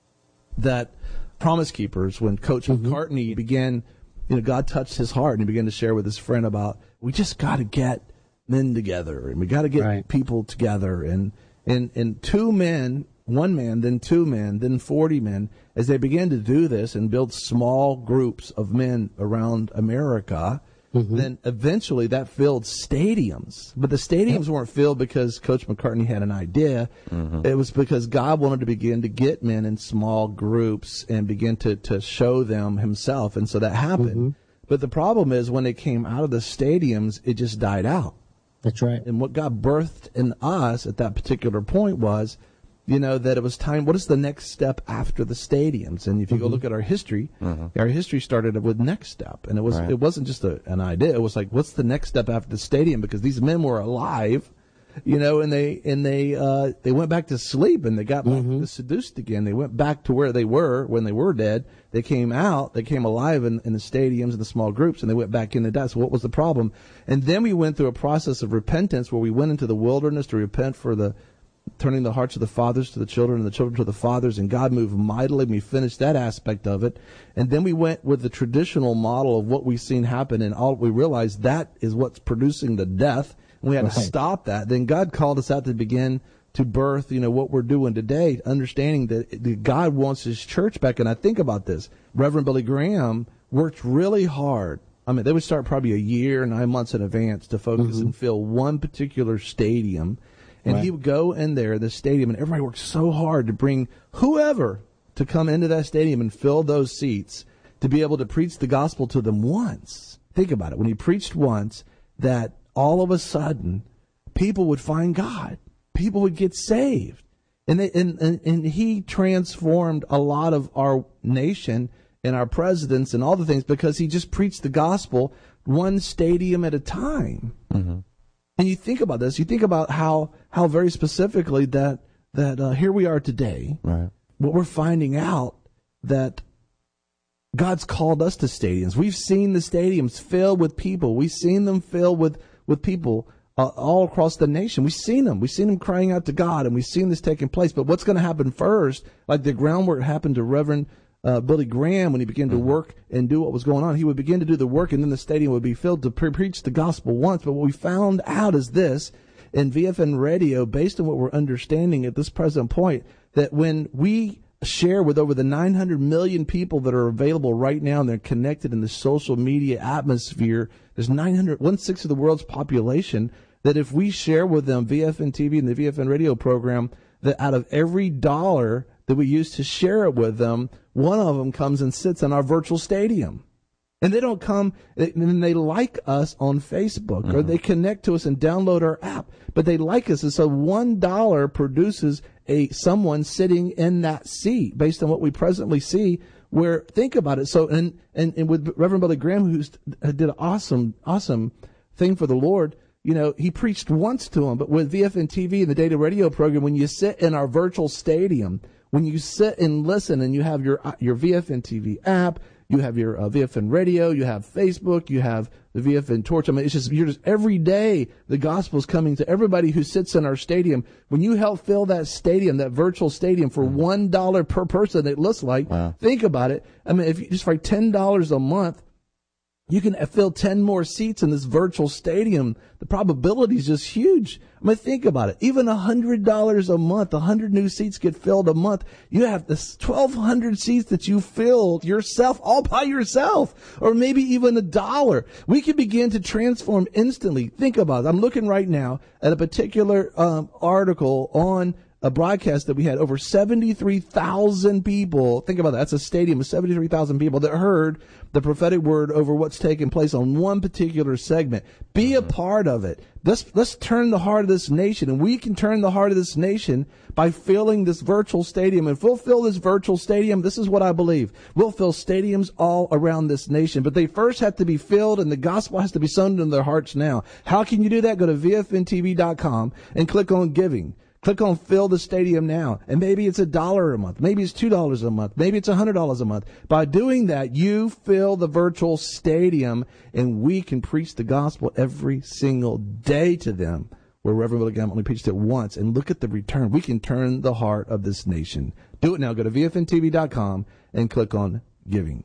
that Promise Keepers when Coach mm-hmm. McCartney began, you know, God touched his heart and he began to share with his friend about, we just got to get men together and we got to get right. people together. And, and, and two men, one man, then two men, then forty men, as they began to do this and build small groups of men around America, mm-hmm. then eventually that filled stadiums. But the stadiums weren't filled because Coach McCartney had an idea. Mm-hmm. It was because God wanted to begin to get men in small groups and begin to, to show them himself. And so that happened. Mm-hmm. But the problem is when they came out of the stadiums, it just died out. That's right. And what God birthed in us at that particular point was, you know, that it was time. What is the next step after the stadiums? And if you mm-hmm. go look at our history, mm-hmm. our history started with Next Step, and it was right. it wasn't just a, an idea. It was like, what's the next step after the stadium? Because these men were alive, you know, and they and they uh, they went back to sleep and they got back mm-hmm. seduced again. They went back to where they were when they were dead. They came out, they came alive in, in the stadiums and the small groups, and they went back in the death. So what was the problem? And then we went through a process of repentance where we went into the wilderness to repent for the turning the hearts of the fathers to the children and the children to the fathers, and God moved mightily. We finished that aspect of it. And then we went with the traditional model of what we've seen happen, and all we realized that is what's producing the death, and we had right. to stop that. Then God called us out to begin to birth, you know, what we're doing today, understanding that, that God wants his church back. And I think about this. Reverend Billy Graham worked really hard. I mean, they would start probably a year, nine months in advance to focus mm-hmm. and fill one particular stadium. And right. he would go in there, the stadium, and everybody worked so hard to bring whoever to come into that stadium and fill those seats to be able to preach the gospel to them once. Think about it. When he preached once, that all of a sudden people would find God. People would get saved. And, they, and, and, and he transformed a lot of our nation and our presidents and all the things because he just preached the gospel one stadium at a time. Mm-hmm. And you think about this, you think about how, how very specifically that, that uh, here we are today, right. what we're finding out that God's called us to stadiums. We've seen the stadiums filled with people. We've seen them filled with, with people uh, all across the nation. We've seen them. We've seen them crying out to God, and we've seen this taking place. But what's going to happen first, like the groundwork happened to Reverend Uh, Billy Graham, when he began to work and do what was going on, he would begin to do the work, and then the stadium would be filled to pre- preach the gospel once. But what we found out is this, in V F N Radio, based on what we're understanding at this present point, that when we share with over the nine hundred million people that are available right now, and they're connected in the social media atmosphere, there's nine hundred, one-sixth of the world's population, that if we share with them V F N T V and the V F N Radio program, that out of every dollar that we use to share it with them, one of them comes and sits in our virtual stadium. And they don't come, and they like us on Facebook, mm-hmm. or they connect to us and download our app, but they like us. And so one dollar produces a someone sitting in that seat based on what we presently see, where, think about it. So, and, and, and with Reverend Billy Graham, who did an awesome, awesome thing for the Lord, you know, he preached once to them, but with V F N T V and the data radio program, when you sit in our virtual stadium, when you sit and listen and you have your your V F N T V app, you have your uh, V F N radio, you have Facebook, you have the V F N Torch. I mean, it's just, you're just, every day the gospel's coming to everybody who sits in our stadium. When you help fill that stadium, that virtual stadium, for one dollar per person, it looks like, wow. Think about it. I mean, if you just for ten dollars a month, You can fill ten more seats in this virtual stadium. The probability is just huge. I mean, think about it. Even one hundred dollars a month, one hundred new seats get filled a month. You have this twelve hundred seats that you filled yourself, all by yourself, or maybe even a dollar. We can begin to transform instantly. Think about it. I'm looking right now at a particular um, article on a broadcast that we had over seventy-three thousand people. Think about that. That's a stadium of seventy-three thousand people that heard the prophetic word over what's taking place on one particular segment. Be a part of it. Let's, let's turn the heart of this nation, and we can turn the heart of this nation by filling this virtual stadium. If we'll fill this virtual stadium, this is what I believe. We'll fill stadiums all around this nation, but they first have to be filled, and the gospel has to be sown into their hearts now. How can you do that? Go to V F N T V dot com and click on giving. Click on fill the stadium now. And maybe it's a dollar a month. Maybe it's two dollars a month. Maybe it's one hundred dollars a month. By doing that, you fill the virtual stadium, and we can preach the gospel every single day to them. Where Reverend Willie Graham only preached it once. And look at the return. We can turn the heart of this nation. Do it now. Go to V F N T V dot com and click on giving.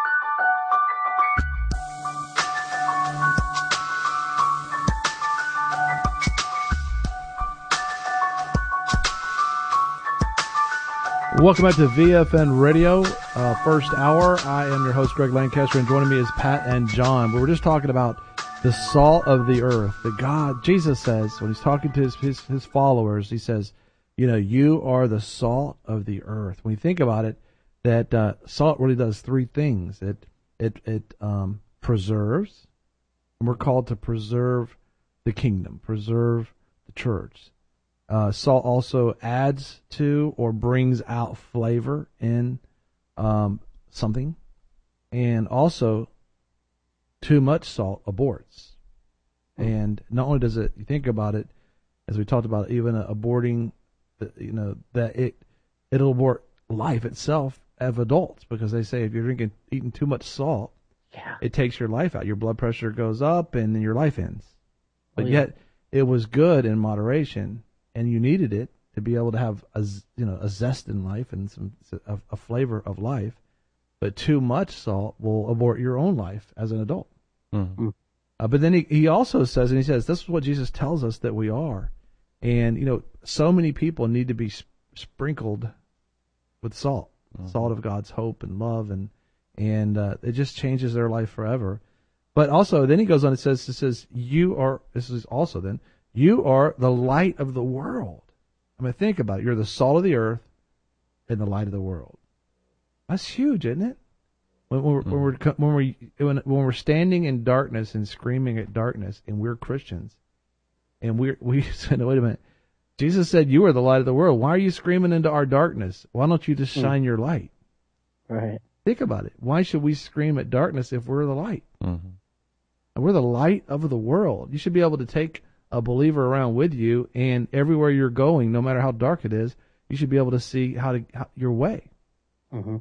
Welcome back to V F N Radio, uh, first hour. I am your host, Greg Lancaster, and joining me is Pat and John. We were just talking about the salt of the earth. That God, Jesus says, when he's talking to his, his, his followers, he says, you know, you are the salt of the earth. When you think about it, that uh, salt really does three things. It it it um, preserves, and we're called to preserve the kingdom, preserve the church. Uh, salt also adds to or brings out flavor in um, something. And also, too much salt aborts. And not only does it, you think about it, as we talked about, even uh, aborting, the, you know, that it, it'll abort life itself of adults. Because they say if you're drinking, eating too much salt, yeah. it takes your life out. Your blood pressure goes up and then your life ends. But oh, yeah. yet, it was good in moderation. And you needed it to be able to have a, you know, a zest in life and some a, a flavor of life. But too much salt will abort your own life as an adult. Mm-hmm. Uh, but then he, he also says, and he says, this is what Jesus tells us that we are. And, you know, so many people need to be sp- sprinkled with salt, mm-hmm. salt of God's hope and love. And, and uh, it just changes their life forever. But also, then he goes on and says, it says, you are, this is also then, you are the light of the world. I mean, think about it. You're the salt of the earth and the light of the world. That's huge, isn't it? When we're, mm. when, we're, when, we're, when, when we're standing in darkness and screaming at darkness, and we're Christians, and we're, we said, wait a minute. Jesus said, you are the light of the world. Why are you screaming into our darkness? Why don't you just shine mm. your light? Right. Think about it. Why should we scream at darkness if we're the light? Mm-hmm. And we're the light of the world. You should be able to take a believer around with you, and everywhere you're going, no matter how dark it is, you should be able to see how to how, your way. Mm-hmm.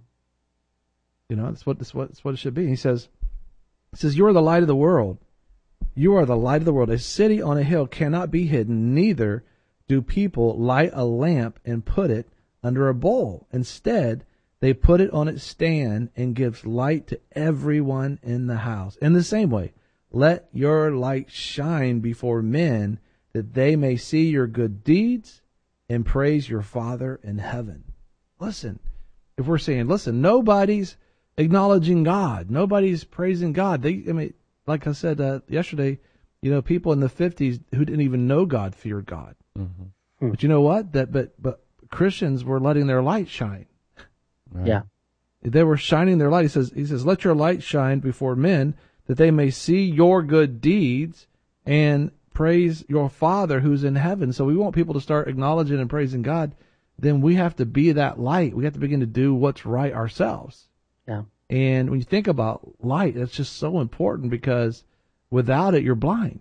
You know, that's what that's what that's what it should be. He says, he says, you are the light of the world. You are the light of the world. A city on a hill cannot be hidden. Neither do people light a lamp and put it under a bowl. Instead, they put it on its stand and gives light to everyone in the house. In the same way, let your light shine before men, that they may see your good deeds and praise your Father in heaven. Listen, if we're saying, listen, nobody's acknowledging God. Nobody's praising God. They, I mean, like I said uh, yesterday, you know, people in the fifties who didn't even know God feared God. Mm-hmm. Hmm. But you know what? That, but, but Christians were letting their light shine. Right. Yeah. They were shining their light. He says, he says, let your light shine before men, that they may see your good deeds and praise your Father who's in heaven. So we want people to start acknowledging and praising God. Then we have to be that light. We have to begin to do what's right ourselves. Yeah. And when you think about light, it's just so important, because without it, you're blind.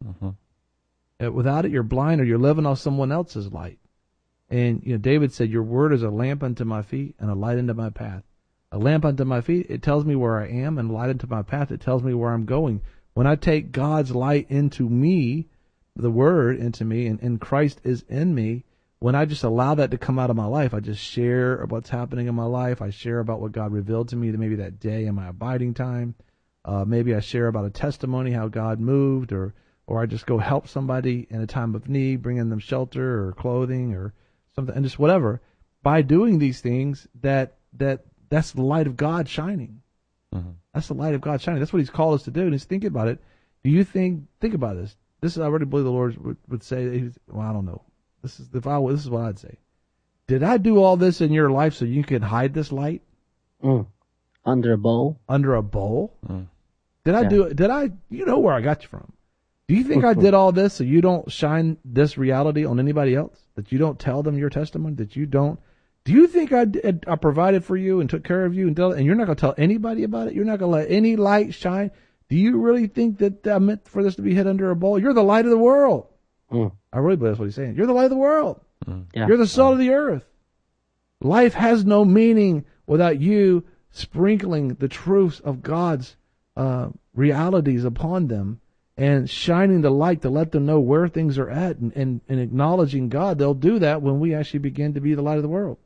Mm-hmm. Without it, you're blind, or you're living off someone else's light. And, you know, David said, your word is a lamp unto my feet and a light unto my path. A lamp unto my feet, it tells me where I am, and light unto my path, it tells me where I'm going. When I take God's light into me, the Word into me, and, and Christ is in me, when I just allow that to come out of my life, I just share what's happening in my life. I share about what God revealed to me maybe that day in my abiding time. Uh, maybe I share about a testimony, how God moved, or or I just go help somebody in a time of need, bringing them shelter or clothing or something, and just whatever. By doing these things, that that that's the light of God shining. Mm-hmm. That's the light of God shining. That's what He's called us to do. And He's thinking about it. Do you think? Think about this. This is I really believe the Lord would, would say. That he's, well, I don't know. This is if I this is what I'd say. Did I do all this in your life so you could hide this light? Mm. Under a bowl. Under a bowl. Mm. Did I yeah. do it? Did I? You know where I got you from. Do you think I did all this so you don't shine this reality on anybody else? That you don't tell them your testimony? That you don't? Do you think I, did, I provided for you and took care of you and, tell, and you're not going to tell anybody about it? You're not going to let any light shine? Do you really think that I meant for this to be hid under a bowl? You're the light of the world. Mm. I really believe that's what he's saying. You're the light of the world. Mm. Yeah. You're the salt of the earth. Life has no meaning without you sprinkling the truths of God's uh, realities upon them and shining the light to let them know where things are at and, and, and acknowledging God. They'll do that when we actually begin to be the light of the world.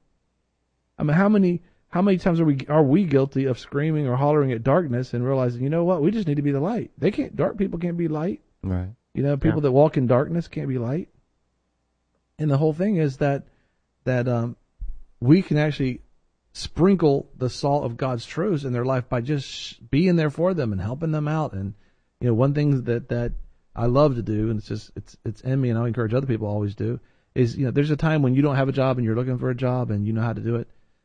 I mean, how many how many times are we are we guilty of screaming or hollering at darkness and realizing, you know what, we just need to be the light. They can't. Dark people can't be light. Right. You know, people yeah. that walk in darkness can't be light. And the whole thing is that that um, we can actually sprinkle the salt of God's truths in their life by just being there for them and helping them out. And you know, one thing that that I love to do, and it's just it's it's in me, and I encourage other people to always do, is you know, there's a time when you don't have a job and you're looking for a job and you know how to do it.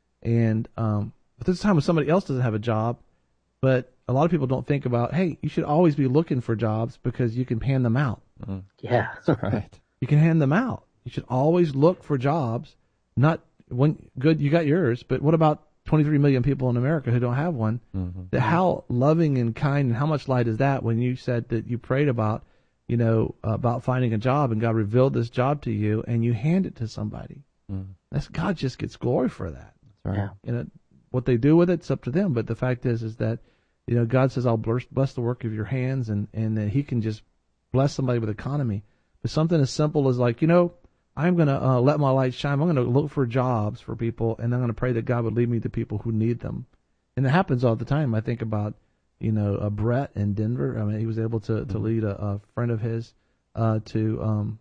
And um, but there's a time when somebody else doesn't have a job, but a lot of people don't think about, hey, you should always be looking for jobs because you can hand them out. Mm-hmm. Yeah, that's right. You can hand them out. You should always look for jobs. Not when good, you got yours, but what about twenty-three million people in America who don't have one? Mm-hmm. That how loving and kind and how much light is that when you said that you prayed about, you know, about finding a job and God revealed this job to you and you hand it to somebody. Mm-hmm. That's God just gets glory for that. Right. Yeah. You know, what they do with it, it's up to them. But the fact is, is that, you know, God says, I'll bless, bless the work of your hands, and, and that He can just bless somebody with economy. But something as simple as like, you know, I'm going to uh, let my light shine. I'm going to look for jobs for people, and I'm going to pray that God would lead me to people who need them. And it happens all the time. I think about, you know, uh, Brett in Denver. I mean, he was able to, to lead a, a friend of his uh, to um,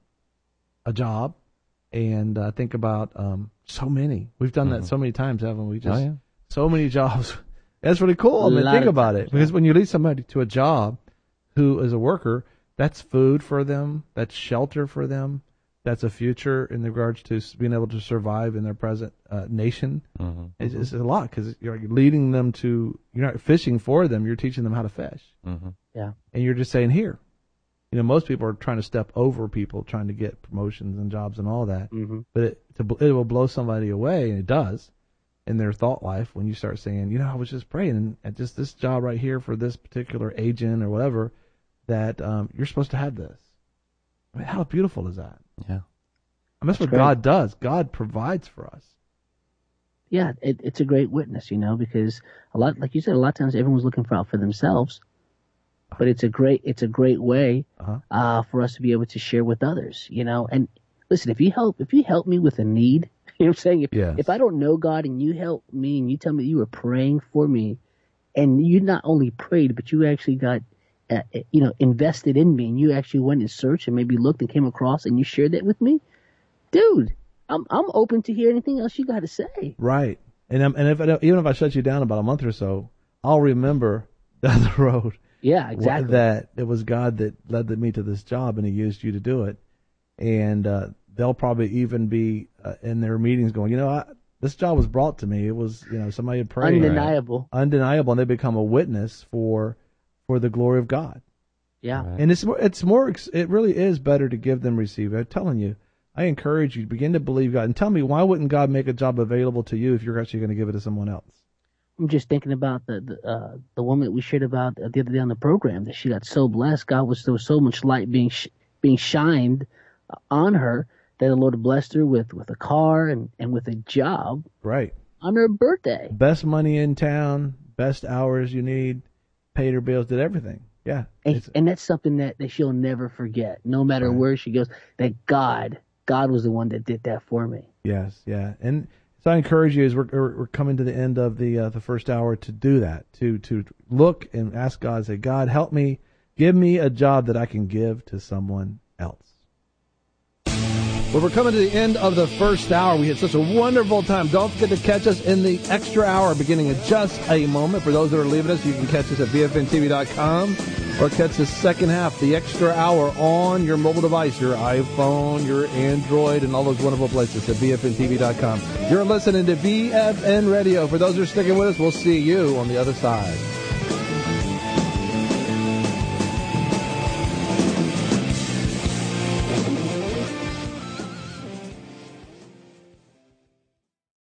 a job. And I uh, think about um, so many. We've done mm-hmm. that so many times, haven't we? Just oh, yeah. So many jobs. That's really cool. I mean, think about times, it. Because when you lead somebody to a job who is a worker, that's food for them. That's shelter for them. That's a future in regards to being able to survive in their present uh, nation. Mm-hmm. It's, it's a lot because you're leading them to, you're not fishing for them. You're teaching them how to fish. Mm-hmm. Yeah. And you're just saying, here. You know, most people are trying to step over people, trying to get promotions and jobs and all that. Mm-hmm. But it, to, it will blow somebody away, and it does, in their thought life when you start saying, you know, I was just praying, and at just this job right here for this particular agent or whatever, that um, you're supposed to have this. I mean, how beautiful is that? Yeah. And that's, that's what great. God does. God provides for us. Yeah, it, it's a great witness, you know, because a lot, like you said, a lot of times everyone's looking for out for themselves. But it's a great, it's a great way uh-huh. uh, for us to be able to share with others, you know. And listen, if you help, if you help me with a need, you know what I'm saying? If, yes. if I don't know God and you help me and you tell me you were praying for me, and you not only prayed, but you actually got, uh, you know, invested in me, and you actually went and searched and maybe looked and came across and you shared that with me, dude, I'm I'm open to hear anything else you got to say. Right. And um, and if I, even if I shut you down about a month or so, I'll remember down the road. Yeah, exactly. That it was God that led me to this job, and He used you to do it. And uh, they'll probably even be uh, in their meetings going, you know, I, this job was brought to me. It was, you know, somebody had prayed. Undeniable. Right? Undeniable, and they become a witness for for the glory of God. Yeah. Right. And it's it's more, it really is better to give than receive. I'm telling you, I encourage you to begin to believe God. And tell me, why wouldn't God make a job available to you if you're actually going to give it to someone else? I'm just thinking about the the, uh, the woman that we shared about the other day on the program, that she got so blessed. God was, there was so much light being sh- being shined on her that the Lord blessed her with, with a car and, and with a job. Right. On her birthday. Best money in town, best hours you need, paid her bills, did everything. Yeah. And, and that's something that, that she'll never forget, no matter right. where she goes, that God, God was the one that did that for me. Yes, yeah. And So I encourage you as we're, we're coming to the end of the uh, the first hour to do that, to to look and ask God, say, God, help me, give me a job that I can give to someone else. Well, we're coming to the end of the first hour. We had such a wonderful time. Don't forget to catch us in the extra hour beginning in just a moment. For those that are leaving us, you can catch us at B F N T V dot com or catch the second half, the extra hour, on your mobile device, your iPhone, your Android, and all those wonderful places at B F N T V dot com. You're listening to B F N Radio. For those who are sticking with us, we'll see you on the other side.